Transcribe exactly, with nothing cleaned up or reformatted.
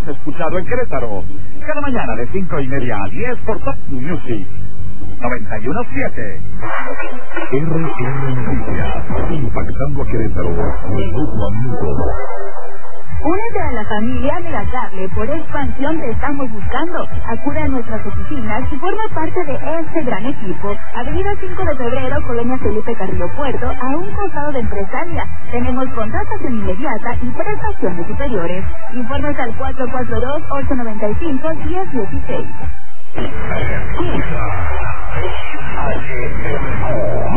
más escuchado en Querétaro. Cada mañana de cinco y media a diez por Top Music noventa y uno punto siete. R R Noticias, impactando a Querétaro, minuto a minuto. Únete a la familia Megacable. Por expansión te estamos buscando. Acude a nuestras oficinas y forma parte de este gran equipo. Avenida cinco de febrero, Colonia Felipe Carrillo Puerto, a un costado de Empresaria. Tenemos contratación inmediata y prestaciones superiores. Informes al cuatro cuatro dos, ocho nueve cinco, uno cero uno seis. Escucha.